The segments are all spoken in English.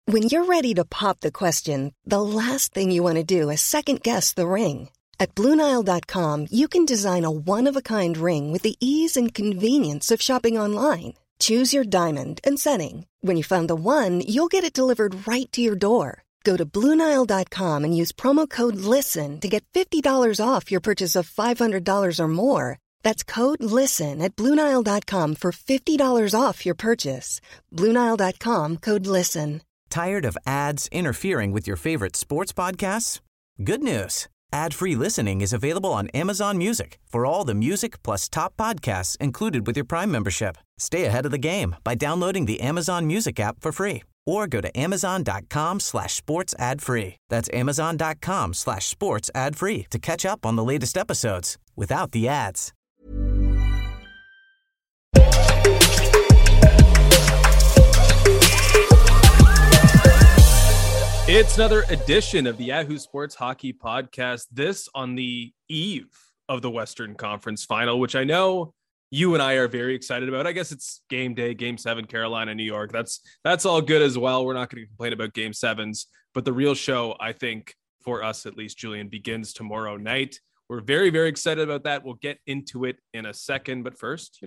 When you're ready to pop the question, the last thing you want to do is second-guess the ring. At BlueNile.com, you can design a one-of-a-kind ring with the ease and convenience of shopping online. Choose your diamond and setting. When you find the one, you'll get it delivered right to your door. Go to BlueNile.com and use promo code LISTEN to get $50 off your purchase of $500 or more. That's code LISTEN at BlueNile.com for $50 off your purchase. BlueNile.com, code LISTEN. Tired of ads interfering with your favorite sports podcasts? Good news. Ad-free listening is available on Amazon Music for all the music plus top podcasts included with your Prime membership. Stay ahead of the game by downloading the Amazon Music app for free or go to amazon.com/sports ad free. That's amazon.com/sports ad free to catch up on the latest episodes without the ads. It's another edition of the Yahoo Sports Hockey Podcast. This on the eve of the Western Conference Final, which I know you and I are very excited about. I guess it's game day, Game 7, Carolina, New York. That's all good as well. We're not going to complain about Game 7s, but the real show, I think, for us at least, Julian, begins tomorrow night. We're very, very excited about that. We'll get into it in a second, but first,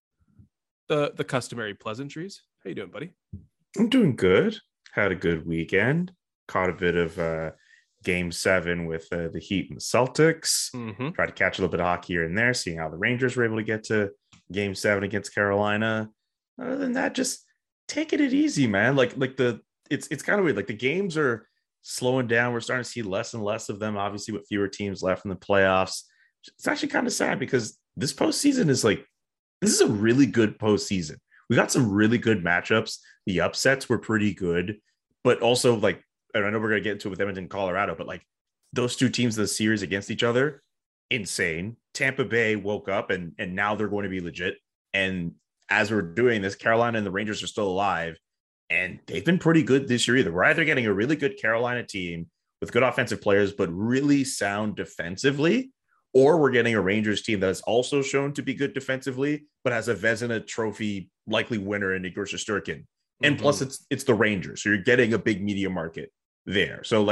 the customary pleasantries. How you doing, buddy? I'm doing good. Had a good weekend. Caught a bit of Game 7 with the Heat and the Celtics. Tried to catch a little bit of hockey here and there, seeing how the Rangers were able to get to Game 7 against Carolina. Other than that, just taking it easy, man. It's kind of weird. Like the games are slowing down. We're starting to see less and less of them, obviously, with fewer teams left in the playoffs. It's actually kind of sad because this postseason is this is a really good postseason. We got some really good matchups. The upsets were pretty good, but also I know we're going to get into it with Edmonton, Colorado, but those two teams in the series against each other, insane. Tampa Bay woke up and now they're going to be legit. And as we're doing this, Carolina and the Rangers are still alive and they've been pretty good this year either. We're either getting a really good Carolina team with good offensive players, but really sound defensively, or we're getting a Rangers team that has also shown to be good defensively, but has a Vezina Trophy likely winner in Igor Shesterkin. And plus it's the Rangers. So you're getting a big media market there. So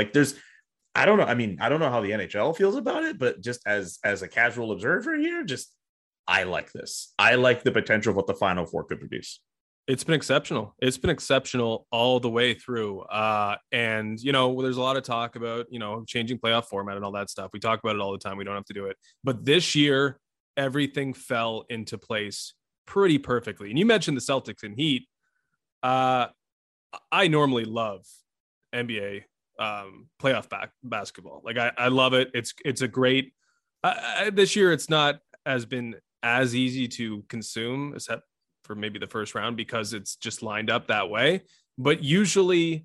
I don't know. I mean, I don't know how the NHL feels about it, but just as a casual observer here, I like this. I like the potential of what the Final Four could produce. It's been exceptional. It's been exceptional all the way through. And there's a lot of talk about, changing playoff format and all that stuff. We talk about it all the time. We don't have to do it. But this year, everything fell into place pretty perfectly. And you mentioned the Celtics and Heat. I normally love NBA playoff basketball. I love it. It's a great this year. It's not been as easy to consume, except for maybe the first round, because it's just lined up that way. But usually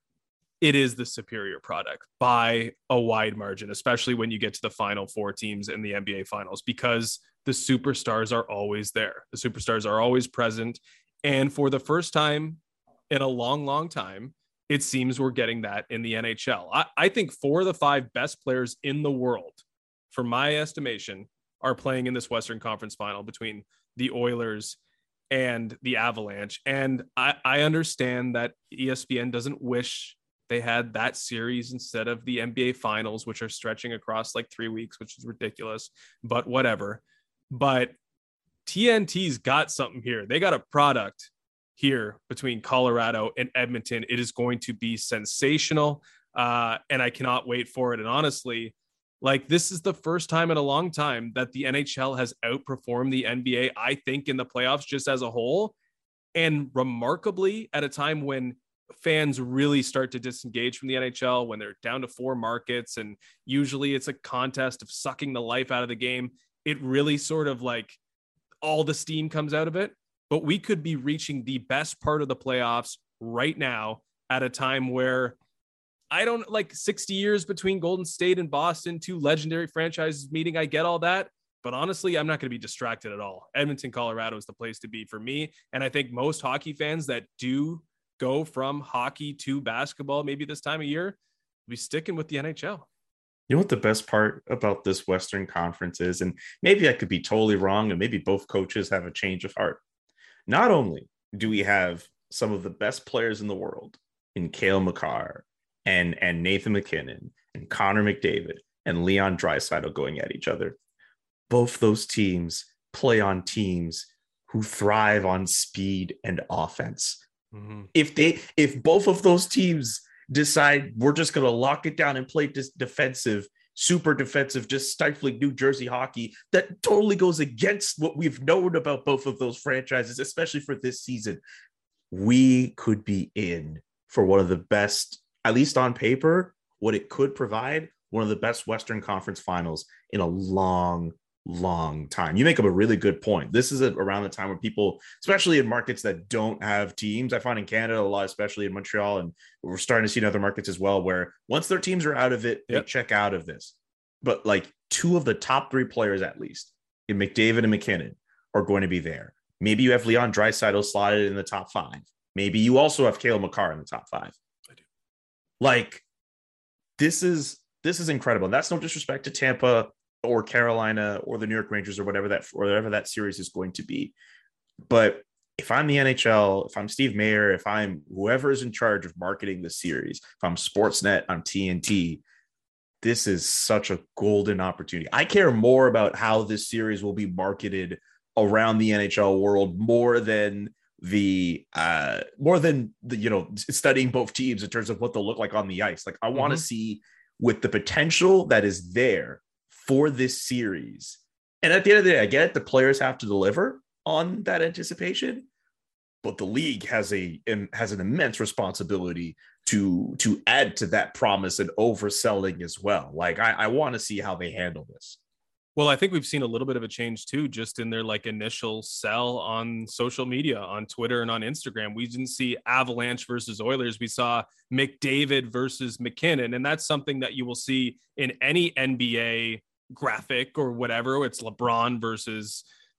it is the superior product by a wide margin, especially when you get to the final four teams in the NBA finals, because the superstars are always there. The superstars are always present. And for the first time in a long, long time, it seems we're getting that in the NHL. I think 4 of the 5 best players in the world, for my estimation, are playing in this Western Conference Final between the Oilers and the Avalanche. And I understand that ESPN doesn't wish they had that series instead of the NBA Finals, which are stretching across 3 weeks, which is ridiculous, but whatever. But TNT's got something here. They got a product here between Colorado and Edmonton. It is going to be sensational. And I cannot wait for it. And honestly, this is the first time in a long time that the NHL has outperformed the NBA, I think, in the playoffs just as a whole. And remarkably, at a time when fans really start to disengage from the NHL, when they're down to 4 markets, and usually it's a contest of sucking the life out of the game, it really sort of all the steam comes out of it. But we could be reaching the best part of the playoffs right now at a time where 60 years between Golden State and Boston, 2 legendary franchises meeting. I get all that, but honestly, I'm not going to be distracted at all. Edmonton, Colorado is the place to be for me. And I think most hockey fans that do go from hockey to basketball, maybe this time of year, will be sticking with the NHL. You know what the best part about this Western Conference is? And maybe I could be totally wrong, and maybe both coaches have a change of heart. Not only do we have some of the best players in the world in Cale Makar and Nathan MacKinnon and Connor McDavid and Leon Draisaitl going at each other. Both those teams play on teams who thrive on speed and offense. Mm-hmm. If both of those teams decide we're just going to lock it down and play defensive, super defensive, just stifling New Jersey hockey, that totally goes against what we've known about both of those franchises, especially for this season. We could be in for one of the best, at least on paper, what it could provide, one of the best Western Conference finals in a long time. You make up a really good point. This is around the time where people, especially in markets that don't have teams, I find in Canada a lot, especially in Montreal, and we're starting to see in other markets as well, where once their teams are out of it, they check out of this. But like 2 of the top 3 players, at least in McDavid and McKinnon, are going to be there. Maybe you have Leon Draisaitl slotted in the top 5. Maybe you also have Cale Makar in the top 5. I do. Like, this is incredible. And that's no disrespect to Tampa or Carolina or the New York Rangers or whatever that series is going to be. But if I'm the NHL, if I'm Steve Mayer, if I'm whoever is in charge of marketing the series, if I'm Sportsnet, I'm TNT, this is such a golden opportunity. I care more about how this series will be marketed around the NHL world more than the studying both teams in terms of what they'll look like on the ice. Like, I want to see, with the potential that is there for this series. And at the end of the day, I get it, the players have to deliver on that anticipation, but the league has an immense responsibility to add to that promise and overselling as well. Like, I want to see how they handle this. Well, I think we've seen a little bit of a change too, just in their like initial sell on social media, on Twitter and on Instagram. We didn't see Avalanche versus Oilers. We saw McDavid versus McKinnon. And that's something that you will see in any NBA graphic or whatever. It's LeBron versus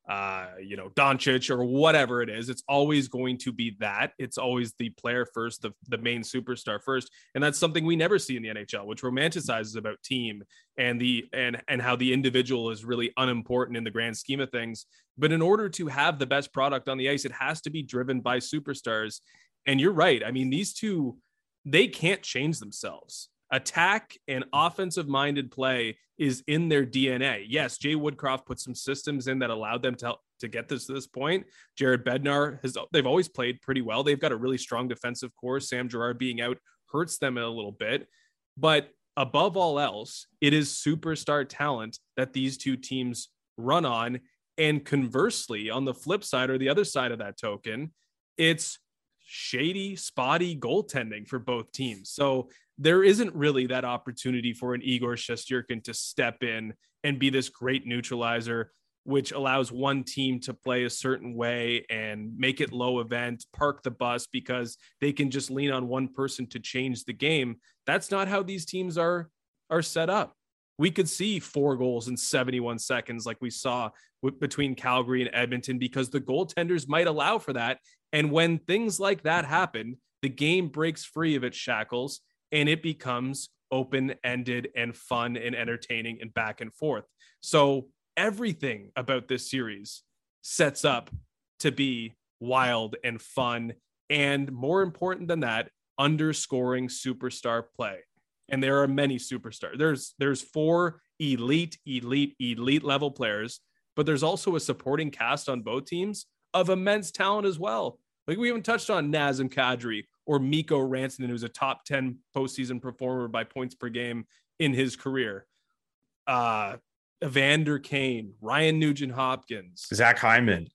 Doncic or whatever it is. It's always going to be that. It's always the player first, the main superstar first. And that's something we never see in the NHL, which romanticizes about team and how the individual is really unimportant in the grand scheme of things. But in order to have the best product on the ice, it has to be driven by superstars. And you're right. I mean, these two, they can't change themselves. Attack and offensive minded play is in their DNA. Yes, Jay Woodcroft put some systems in that allowed them to get this to this point. Jared Bednar they've always played pretty well. They've got a really strong defensive core. Sam Girard being out hurts them a little bit, but above all else, it is superstar talent that these two teams run on. And conversely, on the flip side or the other side of that token, it's shady, spotty goaltending for both teams. So there isn't really that opportunity for an Igor Shesterkin to step in and be this great neutralizer, which allows one team to play a certain way and make it low event, park the bus because they can just lean on one person to change the game. That's not how these teams are set up. We could see 4 goals in 71 seconds like we saw between Calgary and Edmonton because the goaltenders might allow for that. And when things like that happen, the game breaks free of its shackles and it becomes open-ended and fun and entertaining and back and forth. So everything about this series sets up to be wild and fun. And more important than that, underscoring superstar play. And there are many superstars. There's 4 elite level players, but there's also a supporting cast on both teams of immense talent as well. Like, we haven't touched on Nazem Kadri or Mikko Rantanen, who's a top 10 postseason performer by points per game in his career. Evander Kane, Ryan Nugent-Hopkins, Zach Hyman.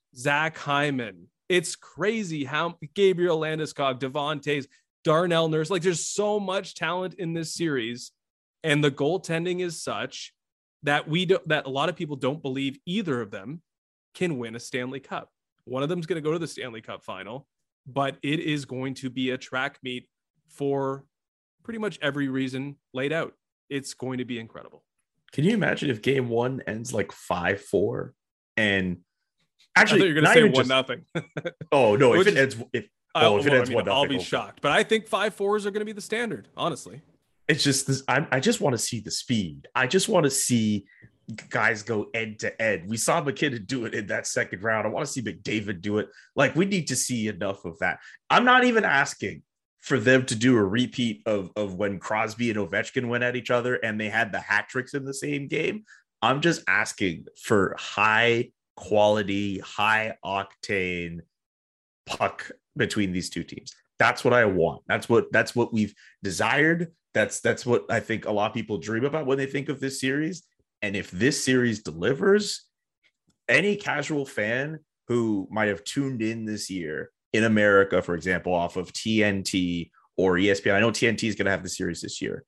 It's crazy how Gabriel Landeskog, Devon Toews, Darnell Nurse, like, there's so much talent in this series, and the goaltending is such that that a lot of people don't believe either of them can win a Stanley Cup. One of them is going to go to the Stanley Cup final, but it is going to be a track meet for pretty much every reason laid out. It's going to be incredible. Can you imagine if game 1 ends like 5-4 and actually you're going to say 1-0? Oh no, if it ends 1-0, I'll be shocked. But I think 5-4s are going to be the standard, honestly. It's just this. I just want to see the speed. I just want to see guys go end to end. We saw McKinnon do it in that second round. I want to see McDavid do it. Like, we need to see enough of that. I'm not even asking for them to do a repeat of when Crosby and Ovechkin went at each other and they had the hat tricks in the same game. I'm just asking for high quality, high octane puck between these two teams. That's what I want. That's what we've desired. That's what I think a lot of people dream about when they think of this series. And if this series delivers, any casual fan who might have tuned in this year in America, for example, off of TNT or ESPN, I know TNT is going to have the series this year.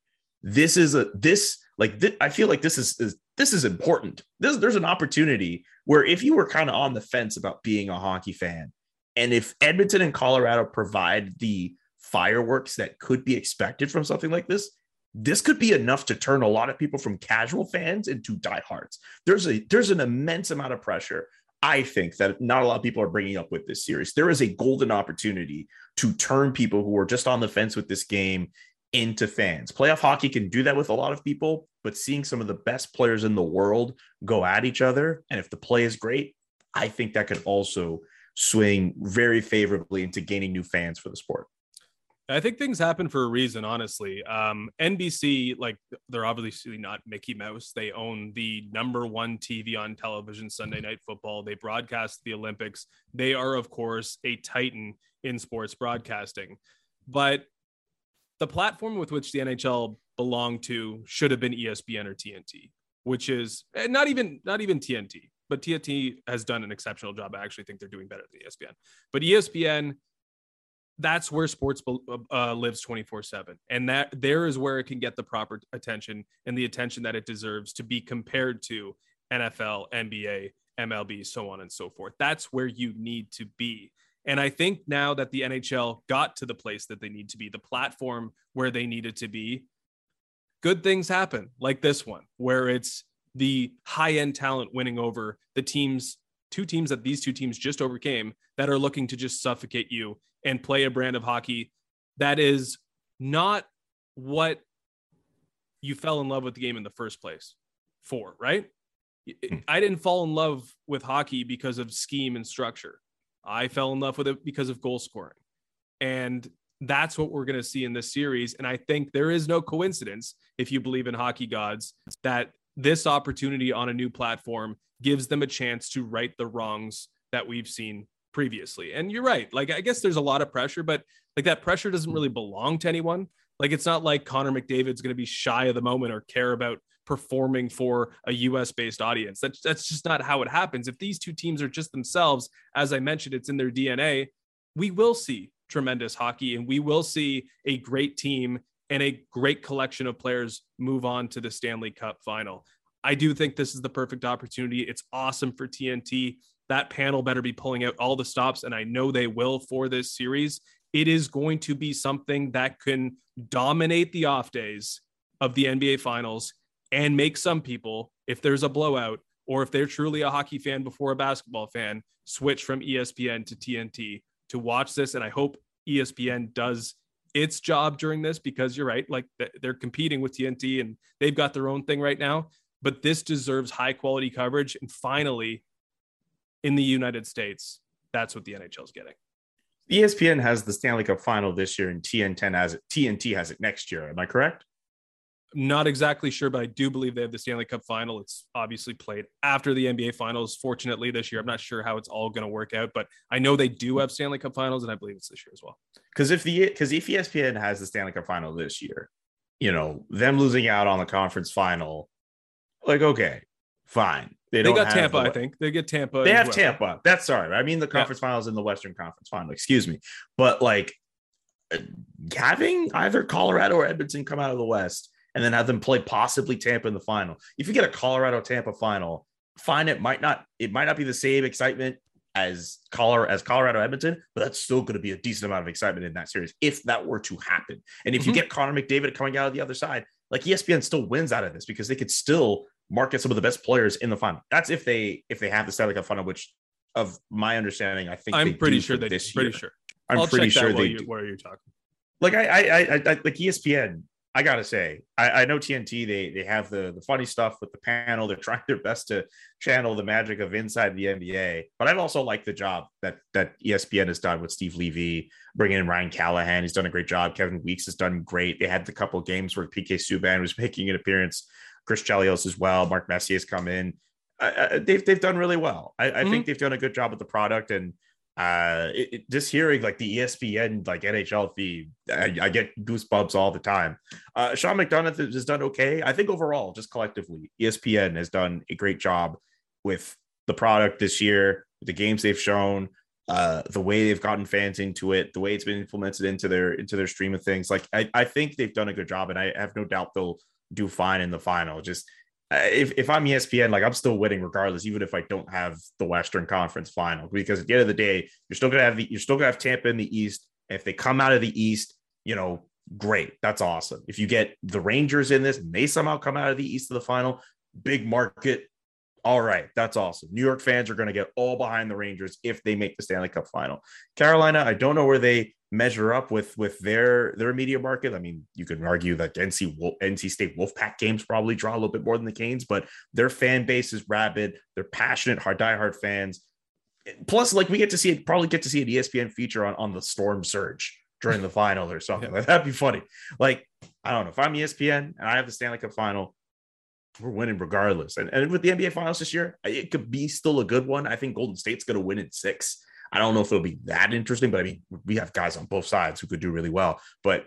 I feel like this is important. There's an opportunity where if you were kind of on the fence about being a hockey fan, and if Edmonton and Colorado provide the fireworks that could be expected from something like this, this could be enough to turn a lot of people from casual fans into diehards. There's an immense amount of pressure, I think, that not a lot of people are bringing up with this series. There is a golden opportunity to turn people who are just on the fence with this game into fans. Playoff hockey can do that with a lot of people, but seeing some of the best players in the world go at each other, and if the play is great, I think that could also swing very favorably into gaining new fans for the sport. I think things happen for a reason, honestly. NBC, like, they're obviously not Mickey Mouse. They own the number one TV on television, Sunday Night Football. They broadcast the Olympics. They are, of course, a titan in sports broadcasting. But the platform with which the NHL belonged to should have been ESPN or TNT, which is not even TNT, but TNT has done an exceptional job. I actually think they're doing better than ESPN. But ESPN, that's where sports lives 24/7. And that there is where it can get the proper attention and the attention that it deserves to be compared to NFL, NBA, MLB, so on and so forth. That's where you need to be. And I think now that the NHL got to the place that they need to be, the platform where they needed to be, good things happen, like this one, where it's the high-end talent winning over the two teams that these two teams just overcame that are looking to just suffocate you and play a brand of hockey that is not what you fell in love with the game in the first place for, right? I didn't fall in love with hockey because of scheme and structure. I fell in love with it because of goal scoring. And that's what we're going to see in this series. And I think there is no coincidence, if you believe in hockey gods, that this opportunity on a new platform gives them a chance to right the wrongs that we've seen previously. And you're right. Like, I guess there's a lot of pressure, but like that pressure doesn't really belong to anyone. Like, it's not like Connor McDavid's going to be shy of the moment or care about performing for a US based audience. That's just not how it happens. If these two teams are just themselves, as I mentioned, it's in their DNA, we will see tremendous hockey and we will see a great team and a great collection of players move on to the Stanley Cup final. I do think this is the perfect opportunity. It's awesome for TNT. That panel better be pulling out all the stops, and I know they will for this series. It is going to be something that can dominate the off days of the NBA finals and make some people, if there's a blowout or if they're truly a hockey fan before a basketball fan, switch from ESPN to TNT to watch this. And I hope ESPN does its job during this, because you're right, like they're competing with TNT and they've got their own thing right now, but this deserves high quality coverage. And finally, in the United States, that's what the NHL is getting. ESPN has the Stanley Cup final this year and TNT has it next year. Am I correct? Not exactly sure, but I do believe they have the Stanley Cup final. It's obviously played after the NBA finals. Fortunately, this year, I'm not sure how it's all going to work out, but I know they do have Stanley Cup finals, and I believe it's this year as well. Because if ESPN has the Stanley Cup final this year, them losing out on the conference final, like, okay, fine. They got Tampa, I think. They get Tampa. They have Tampa. That's sorry. I mean, the conference finals in the Western Conference final, excuse me. But like having either Colorado or Edmonton come out of the West and then have them play possibly Tampa in the final. If you get a Colorado-Tampa final, fine, it might not be the same excitement as Colorado-Edmonton, but that's still going to be a decent amount of excitement in that series if that were to happen. And if you get Connor McDavid coming out of the other side, like ESPN still wins out of this because they could still market some of the best players in the final. That's if they have the Stanley Cup final, which of my understanding, I think I'm pretty sure they this year. Pretty sure. I'm pretty sure they do. Where you're talking. Like I like ESPN I gotta say, I know TNT, they have the funny stuff with the panel. They're trying their best to channel the magic of inside the NBA. But I've also liked the job that ESPN has done with Steve Levy, bringing in Ryan Callahan. He's done a great job. Kevin Weeks has done great. They had the couple of games where PK Subban was making an appearance. Chris Chelios as well. Mark Messier has come in. They've done really well. I think they've done a good job with the product. And just hearing like the ESPN like NHL feed, I get goosebumps all the time. Sean McDonough has done okay. I think overall, just collectively, ESPN has done a great job with the product this year, the games they've shown, the way they've gotten fans into it, the way it's been implemented into their stream of things. Like I think they've done a good job, and I have no doubt they'll do fine in the final. Just if I'm ESPN, like I'm still winning regardless, even if I don't have the Western Conference final, because at the end of the day, you're still gonna have Tampa in the East. And if they come out of the East, great, that's awesome. If you get the Rangers in this and they somehow come out of the East to the final, big market. All right, that's awesome. New York fans are going to get all behind the Rangers if they make the Stanley Cup final. Carolina, I don't know where they measure up with their media market. I mean, you can argue that NC State Wolfpack games probably draw a little bit more than the Canes, but their fan base is rabid. They're passionate, diehard fans. Plus, like we probably get to see an ESPN feature on the storm surge during the final or something. Yeah. Like, that'd be funny. Like, I don't know, if I'm ESPN and I have the Stanley Cup final, we're winning regardless. And with the NBA finals this year, it could be still a good one. I think Golden State's going to win in 6. I don't know if it'll be that interesting, but I mean, we have guys on both sides who could do really well. But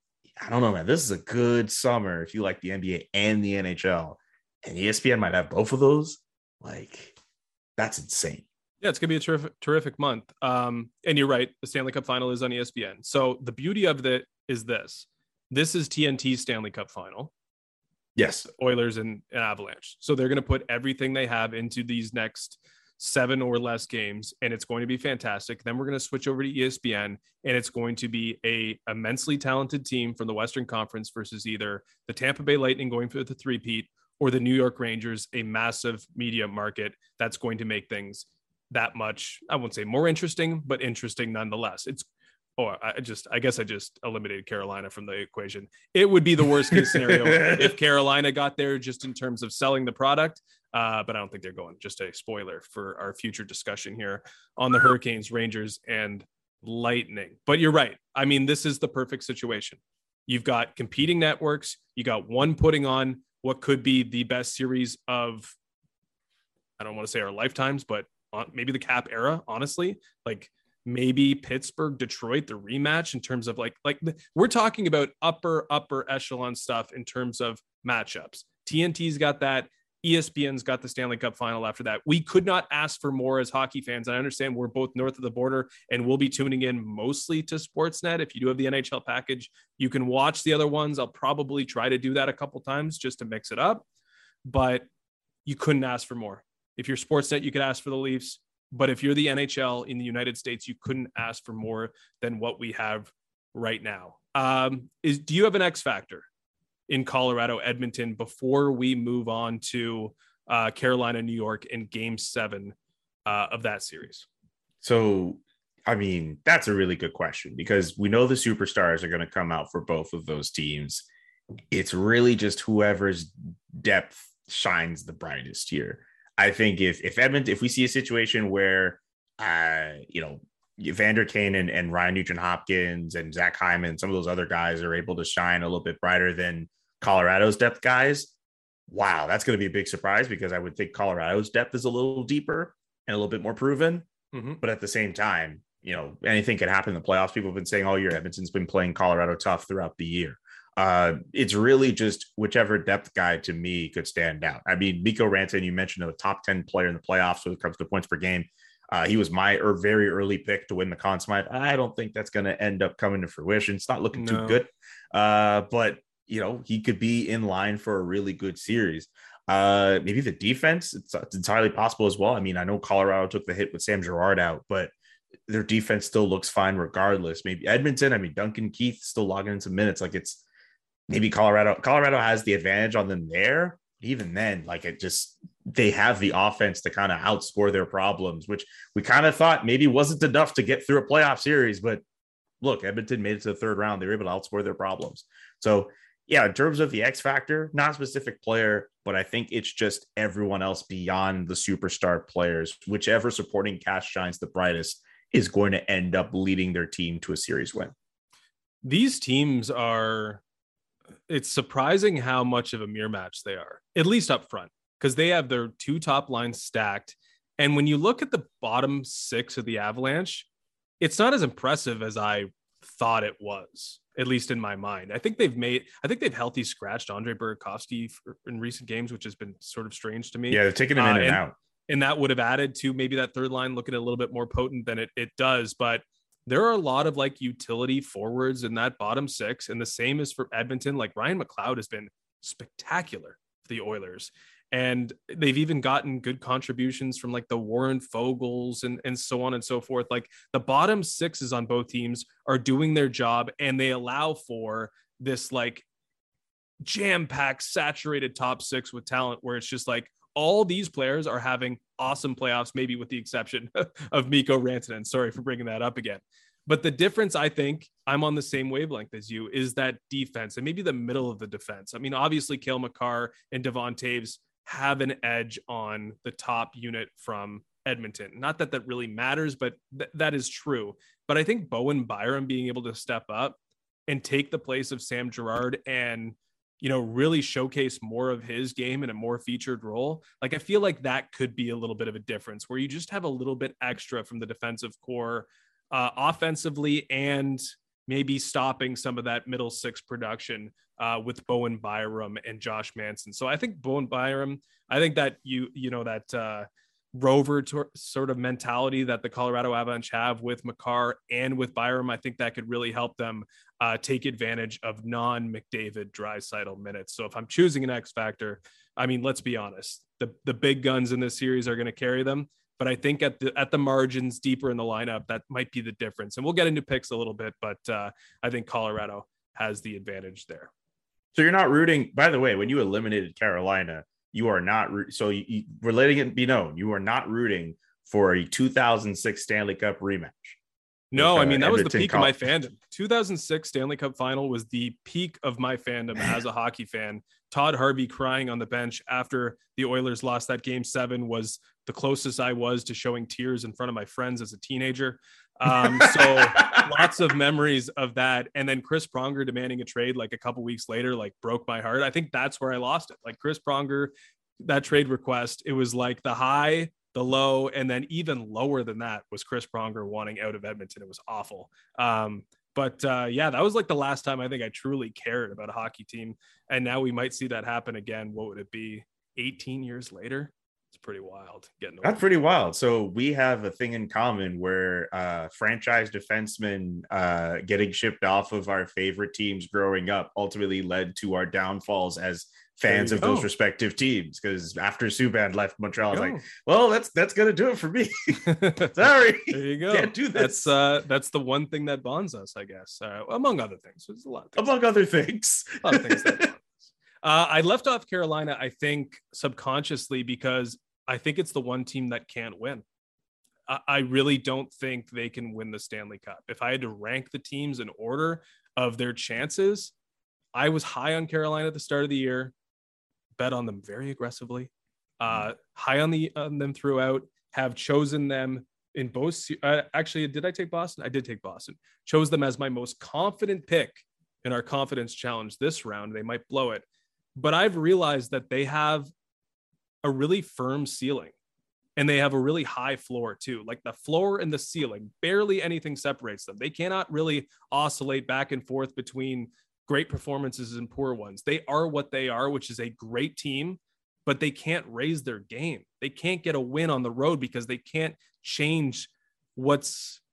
I don't know, man. This is a good summer if you like the NBA and the NHL. And ESPN might have both of those. Like, that's insane. Yeah, it's going to be a terrific month. And you're right. The Stanley Cup final is on ESPN. So the beauty of it is this. This is TNT's Stanley Cup final. Yes. Oilers and Avalanche. So they're going to put everything they have into these next 7 or less games, and it's going to be fantastic. Then we're going to switch over to ESPN, and it's going to be a immensely talented team from the Western Conference versus either the Tampa Bay Lightning going for the three-peat or the New York Rangers, a massive media market that's going to make things that much, I won't say more interesting, but interesting nonetheless. I guess I just eliminated Carolina from the equation. It would be the worst case scenario if Carolina got there just in terms of selling the product. But I don't think they're going. Just a spoiler for our future discussion here on the Hurricanes, Rangers, and Lightning. But you're right. I mean, this is the perfect situation. You've got competing networks. You got one putting on what could be the best series of, I don't want to say our lifetimes, but maybe the Cap era, honestly. Like, maybe Pittsburgh, Detroit, the rematch in terms of like we're talking about upper echelon stuff in terms of matchups. TNT's got that. ESPN's got the Stanley Cup final after that. We could not ask for more as hockey fans. I understand we're both north of the border and we'll be tuning in mostly to Sportsnet. If you do have the NHL package, you can watch the other ones. I'll probably try to do that a couple times just to mix it up, but you couldn't ask for more. If you're Sportsnet, you could ask for the Leafs. But if you're the NHL in the United States, you couldn't ask for more than what we have right now. Do you have an X factor in Colorado, Edmonton, before we move on to Carolina, New York in Game 7 of that series? So, I mean, that's a really good question because we know the superstars are going to come out for both of those teams. It's really just whoever's depth shines the brightest here. I think if Edmonton, if we see a situation where, Evander Kane and Ryan Nugent-Hopkins and Zach Hyman, some of those other guys are able to shine a little bit brighter than Colorado's depth guys, wow, that's going to be a big surprise because I would think Colorado's depth is a little deeper and a little bit more proven. Mm-hmm. But at the same time, anything could happen in the playoffs. People have been saying all year, Edmonton's been playing Colorado tough throughout the year. It's really just whichever depth guy to me could stand out. I mean, Mikko Rantanen, you mentioned a top 10 player in the playoffs when it comes to points per game. He was my very early pick to win the Conn Smythe. I don't think that's going to end up coming to fruition. It's not looking too good. But he could be in line for a really good series. Maybe the defense, it's entirely possible as well. I mean, I know Colorado took the hit with Sam Girard out, but their defense still looks fine regardless. Maybe Edmonton, I mean, Duncan Keith still logging in some minutes. Like it's, maybe Colorado has the advantage on them there. Even then, they have the offense to kind of outscore their problems, which we kind of thought maybe wasn't enough to get through a playoff series. But look, Edmonton made it to the third round. They were able to outscore their problems. So Yeah, in terms of the X factor, not a specific player, but I think it's just everyone else beyond the superstar players. Whichever supporting cast shines the brightest is going to end up leading their team to a series win. These teams are, it's surprising how much of a mirror match they are, at least up front, because they have their two top lines stacked. And when you look at the bottom six of the Avalanche, it's not as impressive as I thought it was, at least in my mind. I think they've healthy scratched Andre Burakovsky in recent games, which has been sort of strange to me. Yeah, they're taking him in and out. And that would have added to maybe that third line looking a little bit more potent than it does. But there are a lot of like utility forwards in that bottom six. And the same is for Edmonton. Like Ryan McLeod has been spectacular for the Oilers. And they've even gotten good contributions from like the Warren Fogels and so on and so forth. Like the bottom sixes on both teams are doing their job, and they allow for this like jam-packed, saturated top six with talent where it's just like all these players are having awesome playoffs, maybe with the exception of Mikko Rantanen. Sorry for bringing that up again. But the difference, I think, I'm on the same wavelength as you, is that defense and maybe the middle of the defense. I mean, obviously, Cale Makar and Devon Toews have an edge on the top unit from Edmonton. Not that that really matters, but that is true. But I think Bowen Byram being able to step up and take the place of Sam Girard and, you know, really showcase more of his game in a more featured role. Like, I feel like that could be a little bit of a difference where you just have a little bit extra from the defensive core offensively, and maybe stopping some of that middle six production with Bowen Byram and Josh Manson. So I think Bowen Byram, I think that that rover sort of mentality that the Colorado Avalanche have with Makar and with Byram, I think that could really help them take advantage of non-McDavid Draisaitl minutes. So if I'm choosing an X factor, I mean, let's be honest, the big guns in this series are going to carry them. But I think at the margins, deeper in the lineup, that might be the difference. And we'll get into picks a little bit, but I think Colorado has the advantage there. So you're not rooting, by the way, when you eliminated Carolina, you are not, we're letting it be known, you are not rooting for a 2006 Stanley Cup rematch. No, I mean, that was the peak of my fandom. 2006 Stanley Cup final was the peak of my fandom as a hockey fan. Todd Harvey crying on the bench after the Oilers lost that game 7 was the closest I was to showing tears in front of my friends as a teenager. So lots of memories of that. And then Chris Pronger demanding a trade like a couple weeks later, like broke my heart. I think that's where I lost it. Like Chris Pronger, that trade request, it was like the high, the low, and then even lower than that was Chris Pronger wanting out of Edmonton. It was awful. But that was like the last time I think I truly cared about a hockey team. And now we might see that happen again. What would it be? 18 years later? It's pretty wild. That's pretty wild. So we have a thing in common where franchise defensemen getting shipped off of our favorite teams growing up ultimately led to our downfalls as fans of those respective teams. Because after Subban left Montreal, I was like, well, that's gonna do it for me. Sorry, there you go. Can't do this. That's the one thing that bonds us, I guess, among other things. There's a lot of things. Among other things. A lot of things that bond us. I left off Carolina, I think, subconsciously because I think it's the one team that can't win. I really don't think they can win the Stanley Cup. If I had to rank the teams in order of their chances, I was high on Carolina at the start of the year, bet on them very aggressively, high on them throughout, have chosen them in both. Actually, did I take Boston? I did take Boston. Chose them as my most confident pick in our confidence challenge this round. They might blow it. But I've realized that they have a really firm ceiling and they have a really high floor too. Like the floor and the ceiling, barely anything separates them. They cannot really oscillate back and forth between great performances and poor ones. They are what they are, which is a great team, but they can't raise their game. They can't get a win on the road because they can't change what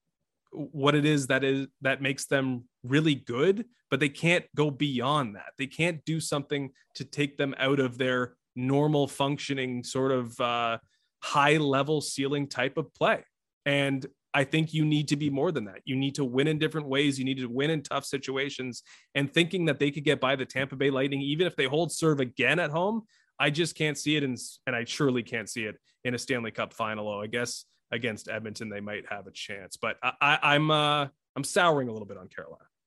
it is that makes them really good, but they can't go beyond that. They can't do something to take them out of their normal functioning sort of high level ceiling type of play. And I think you need to be more than that. You need to win in different ways. You need to win in tough situations, and thinking that they could get by the Tampa Bay Lightning, even if they hold serve again at home, I just can't see it. And I surely can't see it in a Stanley Cup final. I guess against Edmonton, they might have a chance, but I'm souring a little bit on Carolina.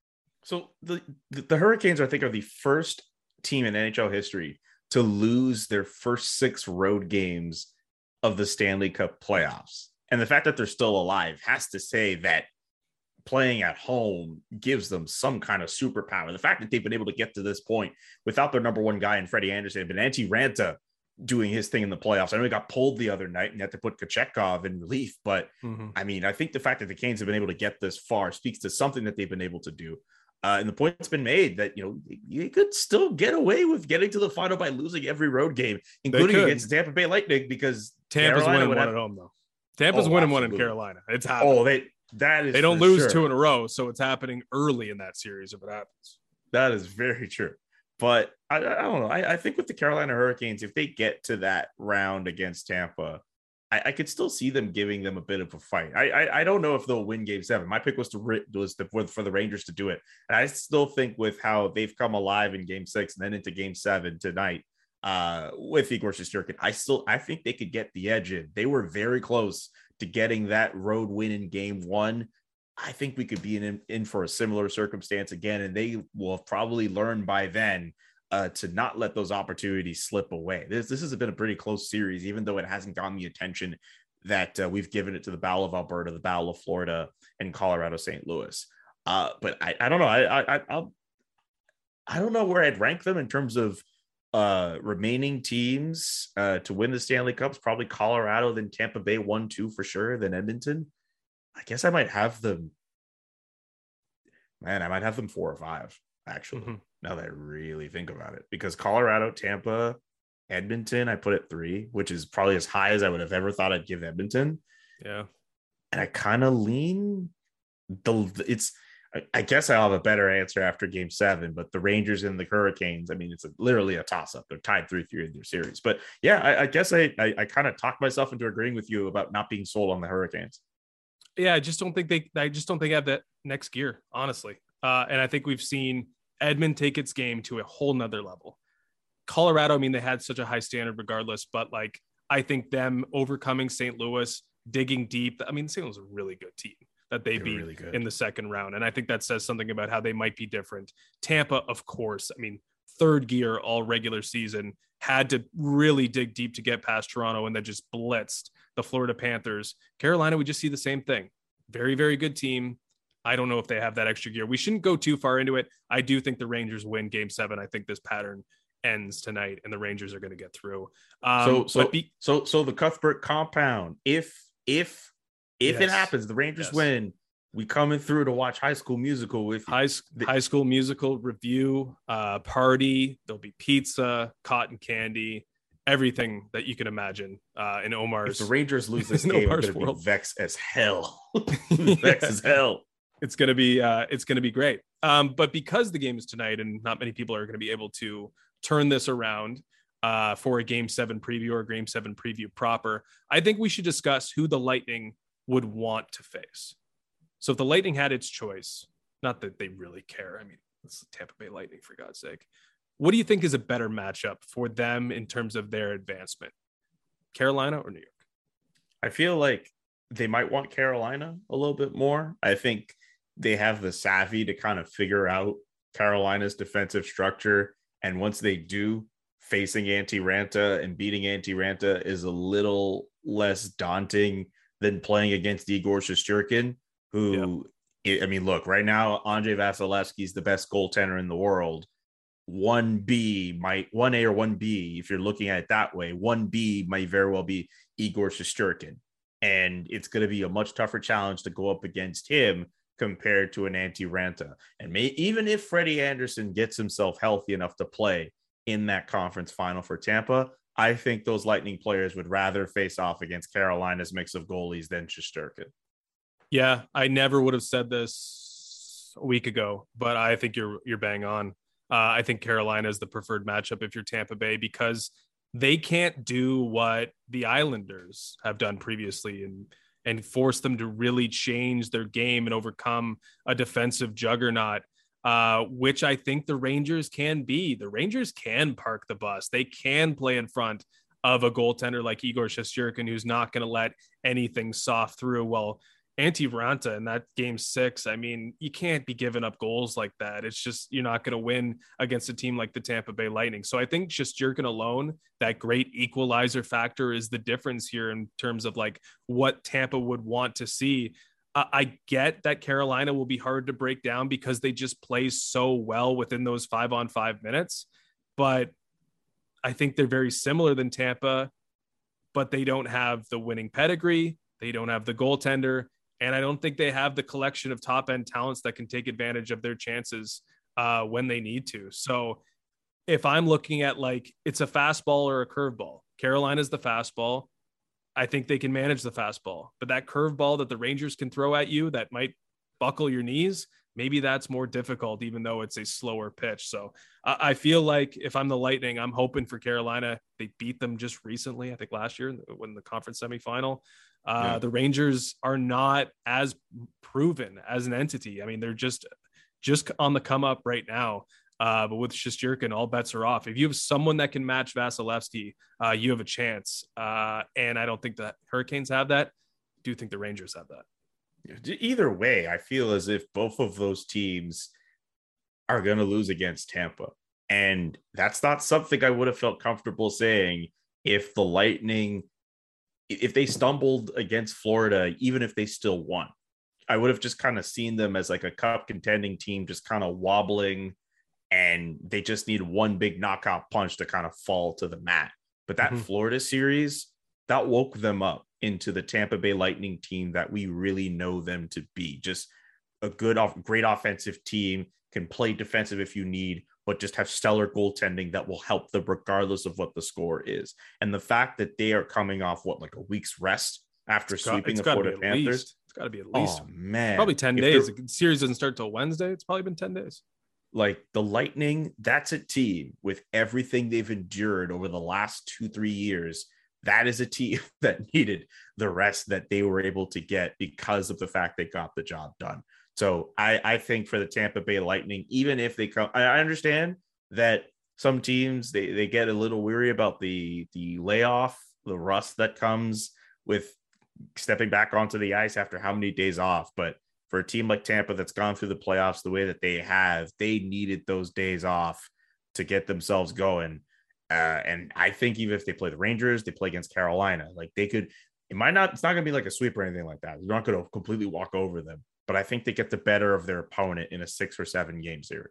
So the Hurricanes, I think, are the first team in NHL history to lose their first 6 road games of the Stanley Cup playoffs. And the fact that they're still alive has to say that playing at home gives them some kind of superpower. The fact that they've been able to get to this point without their number one guy in Freddie Anderson, but Antti Raanta doing his thing in the playoffs. I know he got pulled the other night and had to put Kochetkov in relief, but I mean, I think the fact that the Canes have been able to get this far speaks to something that they've been able to do. And the point's been made that, you could still get away with getting to the final by losing every road game, including against Tampa Bay Lightning, because Tampa's winning one at home, though. Tampa's winning one in Carolina. It's happening. They don't lose 2 in a row, so it's happening early in that series if it happens. That is very true. But I don't know. I think with the Carolina Hurricanes, if they get to that round against Tampa, I could still see them giving them a bit of a fight. I don't know if they'll win Game 7. My pick was for the Rangers to do it, and I still think with how they've come alive in Game 6 and then into Game 7 tonight with Igor Shesterkin, I think they could get the edge in. They were very close to getting that road win in Game 1. I think we could be in for a similar circumstance again, and they will have probably learned by then to not let those opportunities slip away. This has been a pretty close series, even though it hasn't gotten the attention that we've given it to the Battle of Alberta, the Battle of Florida, and Colorado St. Louis. But I don't know. I don't know where I'd rank them in terms of remaining teams to win the Stanley Cups. Probably Colorado, then Tampa Bay 1-2 for sure, then Edmonton. I guess I might have them. Man, I might have them 4 or 5, actually, now that I really think about it. Because Colorado, Tampa, Edmonton, I put at 3, which is probably as high as I would have ever thought I'd give Edmonton. Yeah. And I kind of lean I guess I'll have a better answer after Game 7, but the Rangers and the Hurricanes, I mean, it's literally a toss-up. They're tied 3-3 in their series. But yeah, I guess I kind of talked myself into agreeing with you about not being sold on the Hurricanes. Yeah, I just don't think they have that next gear, honestly. And I think we've seen Edmond take its game to a whole nother level. Colorado, I mean, they had such a high standard regardless, but like, I think them overcoming St. Louis, digging deep. I mean, St. Louis is a really good team that they beat really in the second round. And I think that says something about how they might be different. Tampa, of course, I mean, third gear all regular season, had to really dig deep to get past Toronto and then just blitzed the Florida Panthers. Carolina, we just see the same thing. Very, very good team. I don't know if they have that extra gear. We shouldn't go too far into it. I do think the Rangers win Game 7. I think this pattern ends tonight and the Rangers are going to get through. So the Cuthbert compound, if yes, it happens, the Rangers win, we coming through to watch High School Musical with High School Musical review, party. There'll be pizza, cotton candy, everything that you can imagine in Omar's. If the Rangers lose this game, I'm going to be vexed as hell. Vexed as hell. It's going to be great. But because the game is tonight and not many people are going to be able to turn this around for a Game 7 preview or Game 7 preview proper, I think we should discuss who the Lightning would want to face. So if the Lightning had its choice, not that they really care. I mean, it's the Tampa Bay Lightning, for God's sake. What do you think is a better matchup for them in terms of their advancement? Carolina or New York? I feel like they might want Carolina a little bit more. I think they have the savvy to kind of figure out Carolina's defensive structure. And once they do, facing Antti Raanta and beating Antti Raanta is a little less daunting than playing against Igor Shesterkin, who, I mean, look, right now, Andrei Vasilevsky is the best goaltender in the world. 1A or 1B, if you're looking at it that way, 1B might very well be Igor Shesterkin. And it's going to be a much tougher challenge to go up against him compared to an Antti Raanta. And even if Freddie Anderson gets himself healthy enough to play in that conference final for Tampa, I think those Lightning players would rather face off against Carolina's mix of goalies than Shesterkin. Yeah, I never would have said this a week ago, but I think you're bang on. I think Carolina is the preferred matchup if you're Tampa Bay, because they can't do what the Islanders have done previously and force them to really change their game and overcome a defensive juggernaut, which I think the Rangers can be. The Rangers can park the bus. They can play in front of a goaltender like Igor Shesterkin, who's not going to let anything soft through. Well, Antti Raanta in that game 6, I mean, you can't be giving up goals like that. It's just, you're not going to win against a team like the Tampa Bay Lightning. So I think just Shesterkin alone, that great equalizer factor, is the difference here in terms of like what Tampa would want to see. I get that Carolina will be hard to break down because they just play so well within those 5-on-5 minutes. But I think they're very similar than Tampa, but they don't have the winning pedigree. They don't have the goaltender. And I don't think they have the collection of top end talents that can take advantage of their chances when they need to. So if I'm looking at like, it's a fastball or a curveball, Carolina's the fastball. I think they can manage the fastball, but that curveball that the Rangers can throw at you that might buckle your knees, maybe that's more difficult, even though it's a slower pitch. So I feel like if I'm the Lightning, I'm hoping for Carolina. They beat them just recently, I think last year when the conference semifinal. The Rangers are not as proven as an entity. I mean, they're just on the come up right now. But with Shesterkin, all bets are off. If you have someone that can match Vasilevsky, you have a chance. And I don't think the Hurricanes have that. I do think the Rangers have that. Either way, I feel as if both of those teams are going to lose against Tampa. And that's not something I would have felt comfortable saying if the Lightning, if they stumbled against Florida, even if they still won. I would have just kind of seen them as like a cup contending team, just kind of wobbling, and they just need one big knockout punch to kind of fall to the mat. But that Florida series, that woke them up into the Tampa Bay Lightning team that we really know them to be. Just a great offensive team, can play defensive if you need, but just have stellar goaltending that will help them regardless of what the score is. And the fact that they are coming off like a week's rest after sweeping the Florida Panthers. It's got to be at least. Oh, man. Probably 10 days. The series doesn't start till Wednesday. It's probably been 10 days. Like the Lightning, that's a team with everything they've endured over the last 2-3 years. That is a team that needed the rest that they were able to get because of the fact they got the job done. So I think for the Tampa Bay Lightning, even if they come, I understand that some teams, they get a little weary about the layoff, the rust that comes with stepping back onto the ice after how many days off. But for a team like Tampa that's gone through the playoffs the way that they have, they needed those days off to get themselves going. And I think even if they play the Rangers, they play against Carolina, like they could, it's not going to be like a sweep or anything like that. They're not going to completely walk over them, but I think they get the better of their opponent in a 6 or 7 game series.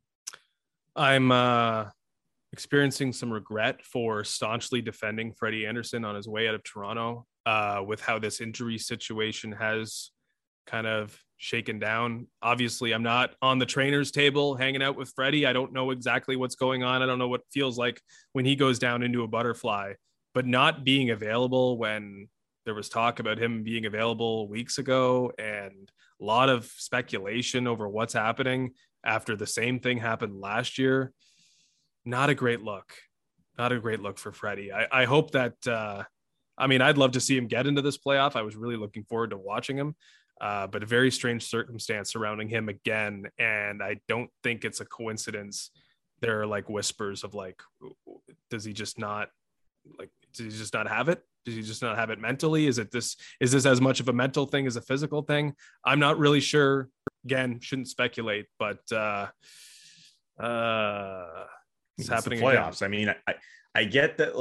I'm experiencing some regret for staunchly defending Freddie Andersen on his way out of Toronto with how this injury situation has kind of shaken down. Obviously, I'm not on the trainer's table hanging out with Freddie. I don't know exactly what's going on. I don't know what it feels like when he goes down into a butterfly, but not being available when there was talk about him being available weeks ago and a lot of speculation over what's happening after the same thing happened last year. Not a great look. Not a great look for Freddie. I hope that, I'd love to see him get into this playoff. I was really looking forward to watching him. But a very strange circumstance surrounding him again. And I don't think it's a coincidence. There are like whispers of like, does he just not have it? Does he just not have it mentally? Is this as much of a mental thing as a physical thing? I'm not really sure. Again, shouldn't speculate, but it's happening the playoffs. Again. I get that.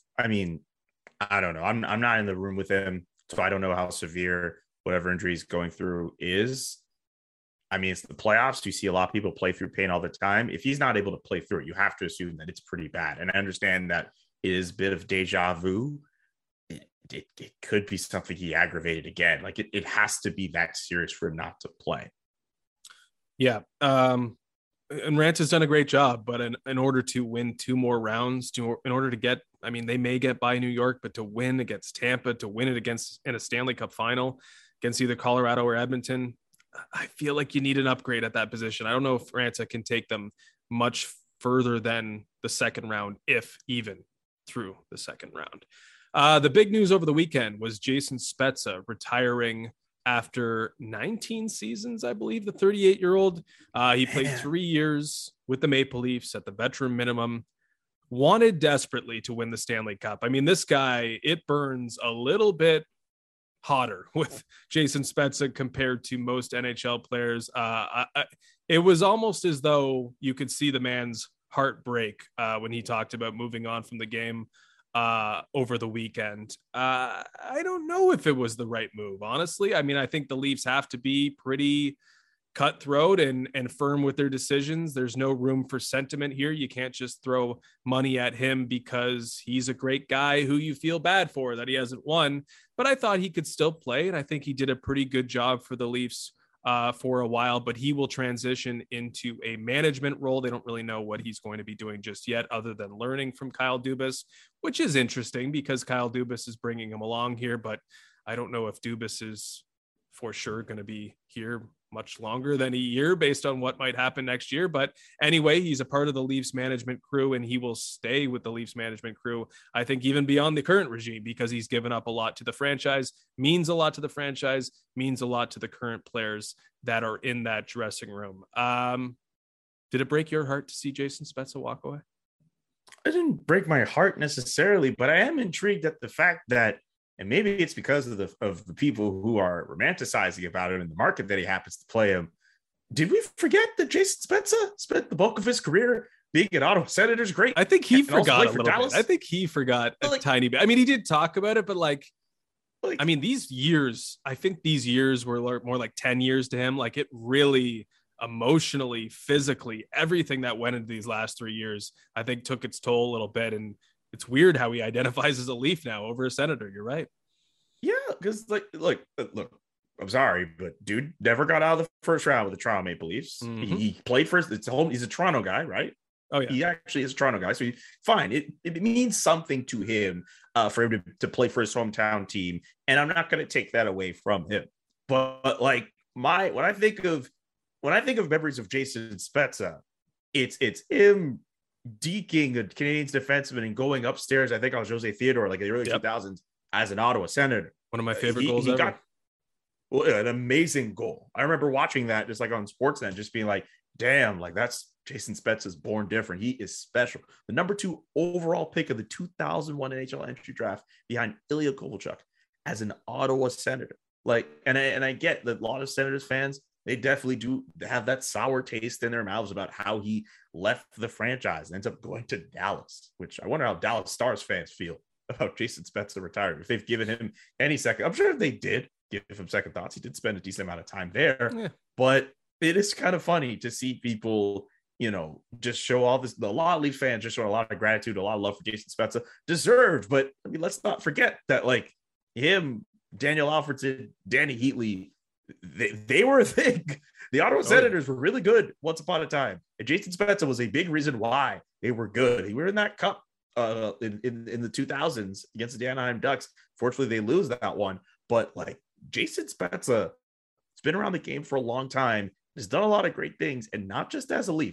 I don't know. I'm not in the room with him, so I don't know how severe whatever injury he's going through is. It's the playoffs. You see a lot of people play through pain all the time. If he's not able to play through it, you have to assume that it's pretty bad. And I understand that it is a bit of deja vu. It could be something he aggravated again. Like it has to be that serious for him not to play. Yeah. And Rant has done a great job, but in order to win 2 more rounds, in order to get, they may get by New York, but to win against Tampa, to win it in a Stanley Cup final against either Colorado or Edmonton, I feel like you need an upgrade at that position. I don't know if Raanta can take them much further than the second round, if even through the second round. The big news over the weekend was Jason Spezza retiring after 19 seasons, I believe, the 38-year-old. He played 3 years with the Maple Leafs at the veteran minimum, wanted desperately to win the Stanley Cup. This guy, it burns a little bit hotter with Jason Spezza compared to most NHL players. It was almost as though you could see the man's heart break when he talked about moving on from the game over the weekend. I don't know if it was the right move, honestly. I mean, I think the Leafs have to be pretty cutthroat and firm with their decisions. There's no room for sentiment here. You can't just throw money at him because he's a great guy who you feel bad for that he hasn't won. But I thought he could still play, and I think he did a pretty good job for the Leafs for a while, but he will transition into a management role. They don't really know what he's going to be doing just yet, other than learning from Kyle Dubas, which is interesting because Kyle Dubas is bringing him along here, but I don't know if Dubas is for sure going to be here much longer than a year based on what might happen next year. But anyway, he's a part of the Leafs management crew, and he will stay with the Leafs management crew, I think, even beyond the current regime, because he's given up a lot to the franchise, means a lot to the franchise, means a lot to the current players that are in that dressing room. Did it break your heart to see Jason Spezza walk away? It didn't break my heart necessarily, but I am intrigued at the fact that, and maybe it's because of the people who are romanticizing about him in the market that he happens to play him. Did we forget that Jason Spezza spent the bulk of his career being an Ottawa Senators great? I think he forgot a little Dallas? bit. I think he forgot a tiny bit. I mean, he did talk about it, but I mean, these years, I think these years were more like 10 years to him. Like, it really emotionally, physically, everything that went into these last 3 years, I think took its toll a little bit. And it's weird how he identifies as a Leaf now over a Senator. You're right. Yeah, because look, I'm sorry, but dude never got out of the first round with the Toronto Maple Leafs. Mm-hmm. He played first. He's a Toronto guy, right? Oh yeah, he actually is a Toronto guy. So fine. It means something to him for him to play for his hometown team, and I'm not going to take that away from him. But like when I think of memories of Jason Spezza, it's him deking a Canadiens defenseman and going upstairs. I think on Jose Theodore, like in the early 2000s, as an Ottawa Senator. One of my favorite goals ever. An amazing goal. I remember watching that just like on Sportsnet, just being like, damn, like that's Jason Spezza's born different. He is special. The number 2 overall pick of the 2001 NHL entry draft behind Ilya Kovalchuk as an Ottawa Senator. Like, and I get that a lot of Senators fans, they definitely do have that sour taste in their mouths about how he left the franchise and ends up going to Dallas, which I wonder how Dallas Stars fans feel about Jason Spezza retiring. If they've given him any second, I'm sure they did give him second thoughts. He did spend a decent amount of time there, but it is kind of funny to see people, just show all this. A lot of Leafs fans just show a lot of gratitude, a lot of love for Jason Spezza. Deserved, but I mean, let's not forget that like him, Daniel Alfredson, Danny Heatley, they were a thing. The Ottawa Senators were really good once upon a time, and Jason Spezza was a big reason why they were good. He were in that cup in the 2000s against the Anaheim Ducks. Fortunately, they lose that one, but like Jason Spezza has been around the game for a long time, has done a lot of great things, and not just as a Leaf.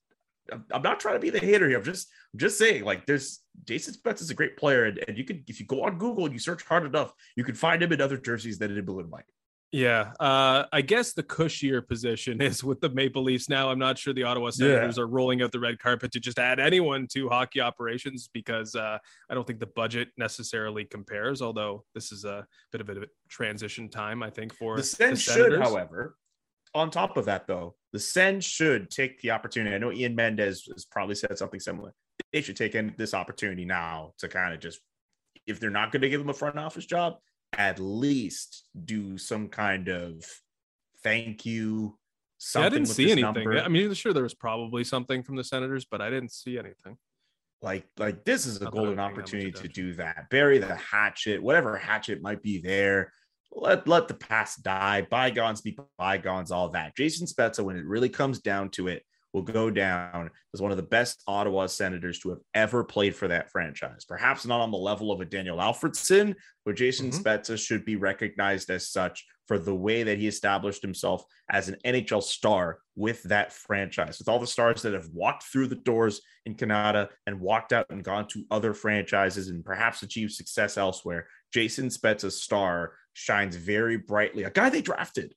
I'm not trying to be the hater here. I'm just saying, like, Jason Spezza is a great player, and you could, if you go on Google and you search hard enough, you can find him in other jerseys than in blue and white. Yeah, I guess the cushier position is with the Maple Leafs now. I'm not sure the Ottawa Senators are rolling out the red carpet to just add anyone to hockey operations, because I don't think the budget necessarily compares, although this is a bit of a transition time, I think, for the Sens should, however, on top of that, though, the Sens should take the opportunity. I know Ian Mendez has probably said something similar. They should take in this opportunity now to kind of just, if they're not going to give him a front office job, at least do some kind of thank you. I didn't see anything. I mean, sure, there was probably something from the Senators, but I didn't see anything. Like this is a golden opportunity to do that. Bury the hatchet, whatever hatchet might be there. Let the past die. Bygones be bygones, all that. Jason Spezza, when it really comes down to it, will go down as one of the best Ottawa Senators to have ever played for that franchise. Perhaps not on the level of a Daniel Alfredson, but Jason Spezza should be recognized as such for the way that he established himself as an NHL star with that franchise, with all the stars that have walked through the doors in Canada and walked out and gone to other franchises and perhaps achieved success elsewhere. Jason Spezza's star shines very brightly. A guy they drafted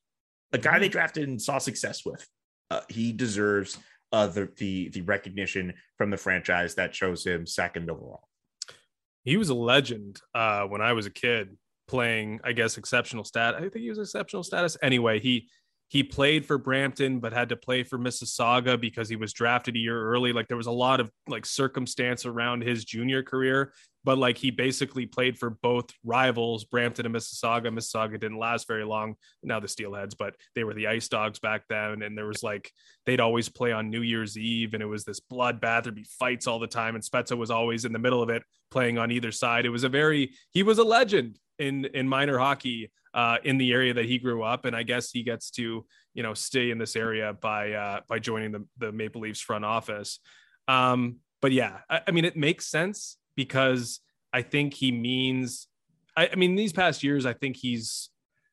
and saw success with. He deserves the recognition from the franchise that chose him second overall. He was a legend when I was a kid. playing, I guess, exceptional stat. I think he was exceptional status. Anyway, he played for Brampton, but had to play for Mississauga because he was drafted a year early. Like there was a lot of like circumstance around his junior career, but like he basically played for both rivals, Brampton and Mississauga. Mississauga didn't last very long. Now the Steelheads, but they were the Ice Dogs back then. And there was like, they'd always play on New Year's Eve, and it was this bloodbath. There'd be fights all the time. And Spezza was always in the middle of it, playing on either side. It was he was a legend in minor hockey in the area that he grew up. And I guess he gets to, stay in this area by joining the Maple Leafs front office. But yeah, I mean, it makes sense because I think he means, I mean, these past years, I think he's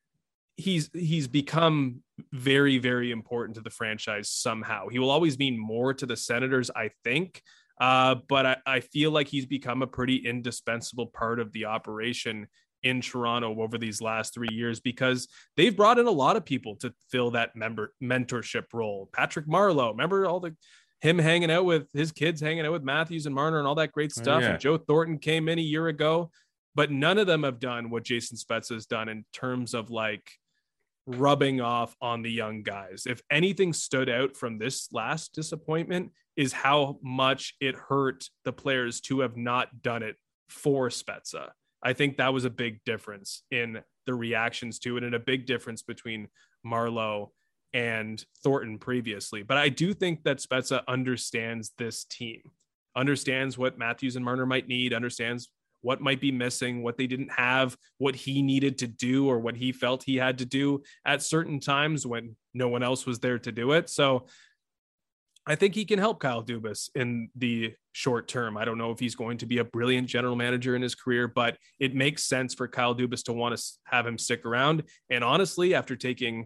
become very, very important to the franchise somehow. He will always mean more to the Senators, I think. But I feel like he's become a pretty indispensable part of the operation in Toronto over these last 3 years, because they've brought in a lot of people to fill that mentorship role. Patrick Marleau, remember him hanging out with his kids, hanging out with Matthews and Marner and all that great stuff. Oh, yeah. And Joe Thornton came in a year ago, but none of them have done what Jason Spezza has done in terms of like rubbing off on the young guys. If anything stood out from this last disappointment is how much it hurt the players to have not done it for Spezza. I think that was a big difference in the reactions to it, and a big difference between Marleau and Thornton previously. But I do think that Spezza understands this team, understands what Matthews and Marner might need, understands what might be missing, what they didn't have, what he needed to do, or what he felt he had to do at certain times when no one else was there to do it. So I think he can help Kyle Dubas in the short term. I don't know if he's going to be a brilliant general manager in his career, but it makes sense for Kyle Dubas to want to have him stick around. And honestly, after taking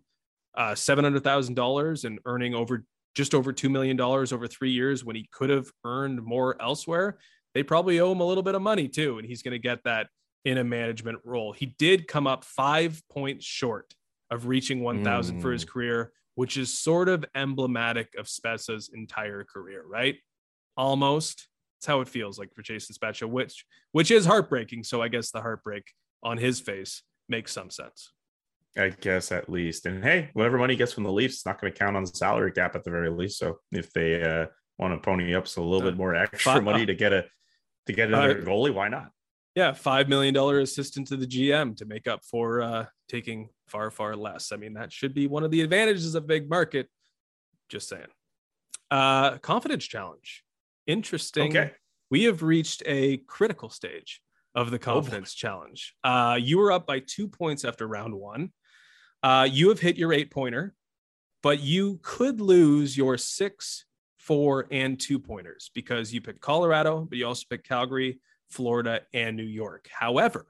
$700,000 and earning just over $2 million over 3 years when he could have earned more elsewhere, they probably owe him a little bit of money too. And he's going to get that in a management role. He did come up 5 points short of reaching 1,000 for his career, which is sort of emblematic of Spezza's entire career, right? Almost. That's how it feels like for Jason Spezza, which is heartbreaking. So I guess the heartbreak on his face makes some sense. I guess at least. And hey, whatever money he gets from the Leafs, it's not going to count on the salary cap at the very least. So if they want to pony up a little bit more extra money to get another goalie, why not? Yeah, $5 million assistant to the GM to make up for taking far, far less. I mean, that should be one of the advantages of big market. Just saying. Confidence challenge. Interesting. Okay. We have reached a critical stage of the confidence challenge. You were up by 2 points after round one. You have hit your 8-pointer, but you could lose your 6, 4, and 2-pointers because you picked Colorado, but you also picked Calgary, Florida, and New York. However,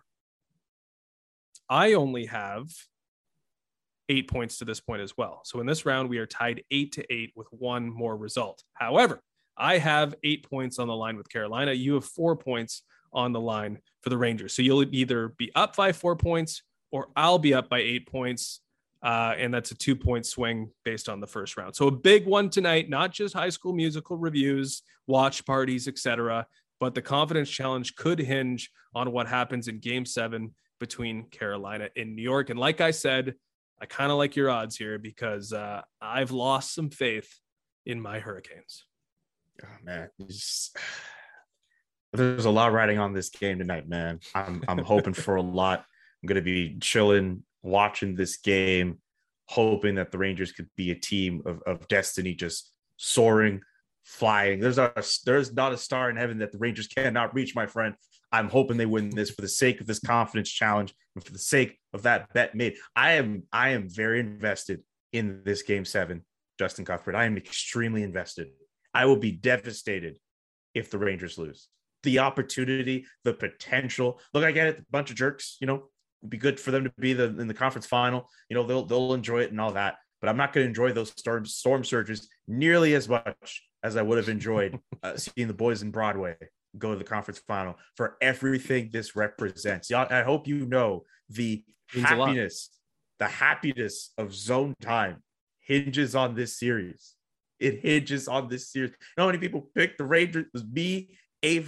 I only have 8 points to this point as well. So in this round, we are tied 8-8 with one more result. However, I have 8 points on the line with Carolina. You have 4 points on the line for the Rangers. So you'll either be up by 4 points or I'll be up by 8 points. And that's a 2-point swing based on the first round. So a big one tonight, not just High School Musical reviews, watch parties, etc., but the confidence challenge could hinge on what happens in Game 7 between Carolina and New York. And like I said, I kind of like your odds here because I've lost some faith in my Hurricanes. Oh, man. There's a lot riding on this game tonight, man. I'm hoping for a lot. I'm going to be chilling, watching this game, hoping that the Rangers could be a team of destiny, just soaring, flying. There's not a star in heaven that the Rangers cannot reach, my friend. I'm hoping they win this for the sake of this confidence challenge and for the sake of that bet made. I am very invested in this Game 7, Justin Cuthbert. I am extremely invested. I will be devastated if the Rangers lose. The opportunity, the potential. Look, I get it. A bunch of jerks, it'd be good for them to be in the conference final. They'll enjoy it and all that. But I'm not going to enjoy those storm surges nearly as much as I would have enjoyed seeing the boys in Broadway go to the conference final for everything this represents. I hope you know the happiness of Zone Time hinges on this series. It hinges on this series. You know how many people picked the Rangers? It was me, Avery,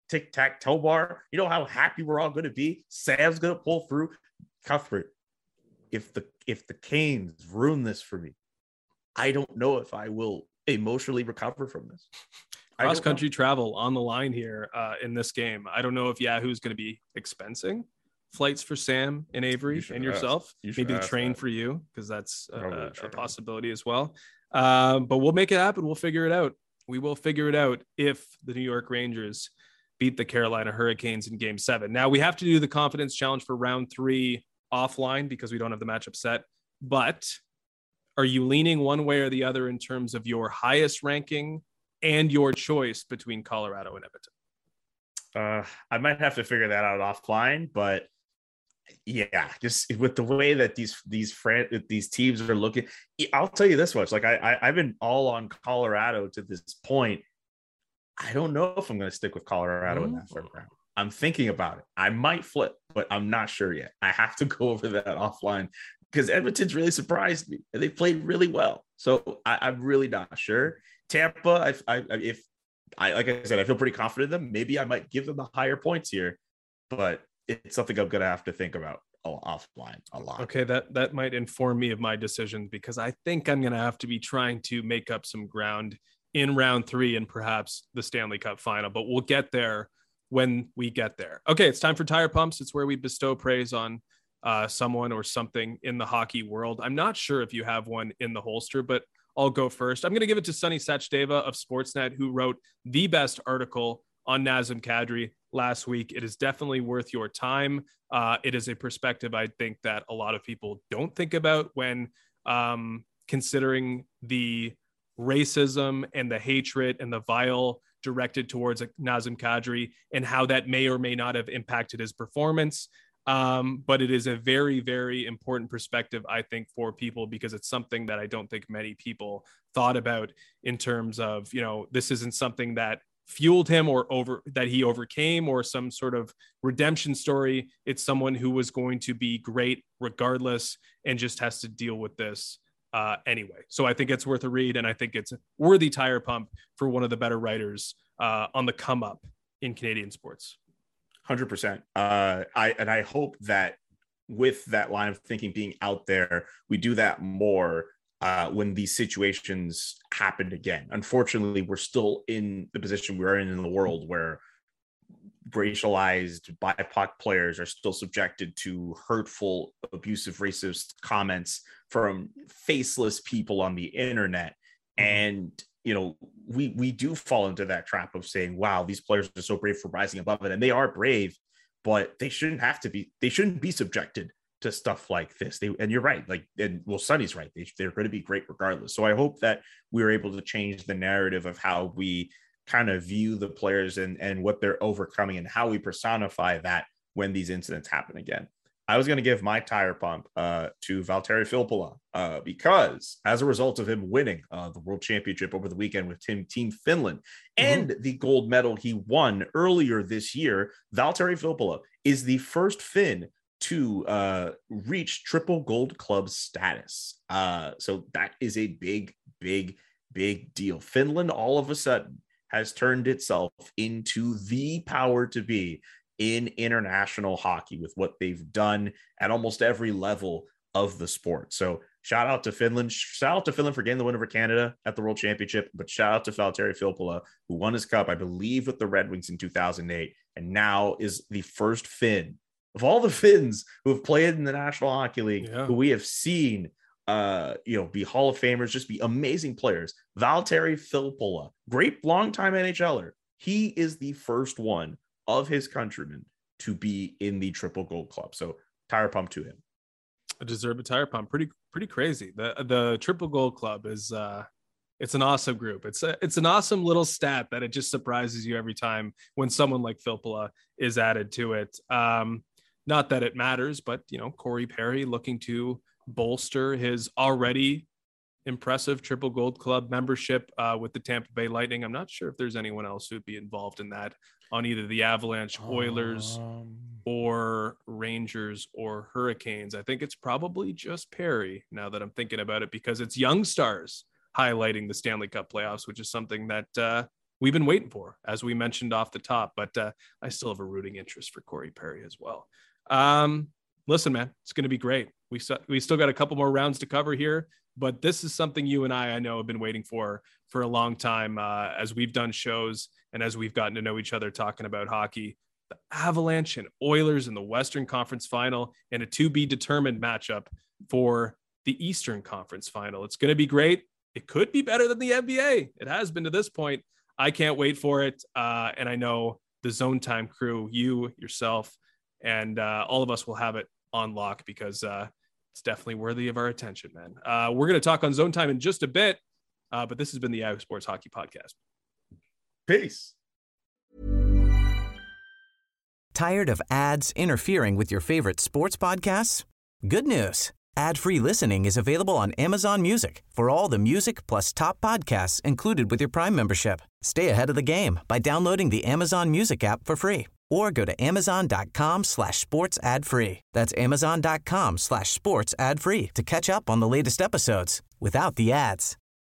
tic-tac-toe bar. You know how happy we're all going to be? Sam's going to pull through. Cuthbert, if the Canes ruin this for me, I don't know if I will emotionally recover from this. Cross-country travel on the line here in this game. I don't know if Yahoo's going to be expensing flights for Sam and Avery and yourself. Maybe the train for you, because that's a possibility as well. But we'll make it happen. We'll figure it out. We will figure it out if the New York Rangers beat the Carolina Hurricanes in Game 7. Now, we have to do the confidence challenge for round 3 offline because we don't have the matchup set. But are you leaning one way or the other in terms of your highest ranking and your choice between Colorado and Edmonton? I might have to figure that out offline, but yeah, just with the way that these teams are looking, I'll tell you this much: like I've been all on Colorado to this point. I don't know if I'm going to stick with Colorado in that third round. I'm thinking about it. I might flip, but I'm not sure yet. I have to go over that offline because Edmonton's really surprised me and they played really well. So I'm really not sure. Tampa, if like I said, I feel pretty confident in them. Maybe I might give them the higher points here, but it's something I'm going to have to think about offline a lot. Okay, that might inform me of my decision because I think I'm going to have to be trying to make up some ground in round 3 and perhaps the Stanley Cup final, but we'll get there when we get there. Okay, it's time for Tire Pumps. It's where we bestow praise on someone or something in the hockey world. I'm not sure if you have one in the holster, but I'll go first. I'm going to give it to Sunny Sachdeva of Sportsnet, who wrote the best article on Nazem Kadri last week. It is definitely worth your time. It is a perspective I think that a lot of people don't think about when considering the racism and the hatred and the vile directed towards Nazem Kadri and how that may or may not have impacted his performance. But it is a very, very important perspective, I think, for people because it's something that I don't think many people thought about in terms of, this isn't something that fueled him or that he overcame or some sort of redemption story. It's someone who was going to be great regardless and just has to deal with this anyway. So I think it's worth a read, and I think it's worthy tire pump for one of the better writers on the come up in Canadian sports. 100%. I hope that with that line of thinking being out there, we do that more when these situations happen again. Unfortunately, we're still in the position we're in the world where racialized BIPOC players are still subjected to hurtful, abusive, racist comments from faceless people on the internet. And, we do fall into that trap of saying, wow, these players are so brave for rising above it. And they are brave, but they shouldn't be subjected to stuff like this. And you're right. Sonny's right. They're going to be great regardless. So I hope that we're able to change the narrative of how we kind of view the players and what they're overcoming and how we personify that when these incidents happen again. I was going to give my tire pump to Valtteri Filppula because as a result of him winning the World Championship over the weekend with Team Finland and the gold medal he won earlier this year, Valtteri Filppula is the first Finn to reach triple gold club status. So that is a big, big, big deal. Finland all of a sudden has turned itself into the power to be in international hockey with what they've done at almost every level of the sport. So shout out to Finland. Shout out to Finland for getting the win over Canada at the World Championship, but shout out to Valtteri Filppula, who won his cup, I believe, with the Red Wings in 2008, and now is the first Finn of all the Finns who have played in the National Hockey League, who we have seen be Hall of Famers, just be amazing players. Valtteri Filppula, great longtime NHLer. He is the first one of his countrymen to be in the triple gold club. So tire pump to him. I deserve a tire pump. Pretty crazy. The triple gold club is it's an awesome group. It's an awesome little stat that it just surprises you every time when someone like Filppula is added to it. Not that it matters, but Corey Perry looking to bolster his already impressive triple gold club membership with the Tampa Bay Lightning. I'm not sure if there's anyone else who'd be involved in that on either the Avalanche, Oilers, or Rangers or Hurricanes. I think it's probably just Perry now that I'm thinking about it, because it's young stars highlighting the Stanley Cup playoffs, which is something that we've been waiting for, as we mentioned off the top. But I still have a rooting interest for Corey Perry as well. Listen, man, it's going to be great. We still got a couple more rounds to cover here, but this is something you and I know have been waiting for a long time, as we've done shows and as we've gotten to know each other talking about hockey. The Avalanche and Oilers in the Western Conference Final, and a to-be-determined matchup for the Eastern Conference Final. It's going to be great. It could be better than the NBA. It has been to this point. I can't wait for it. And I know the Zone Time crew, you, yourself, and all of us will have it on lock, because it's definitely worthy of our attention, man. We're going to talk on Zone Time in just a bit, but this has been the Yahoo Sports Hockey Podcast. Peace. Tired of ads interfering with your favorite sports podcasts? Good news. Ad-free listening is available on Amazon Music for all the music plus top podcasts included with your Prime membership. Stay ahead of the game by downloading the Amazon Music app for free, or go to amazon.com/sports ad free. That's amazon.com/sports ad free to catch up on the latest episodes without the ads.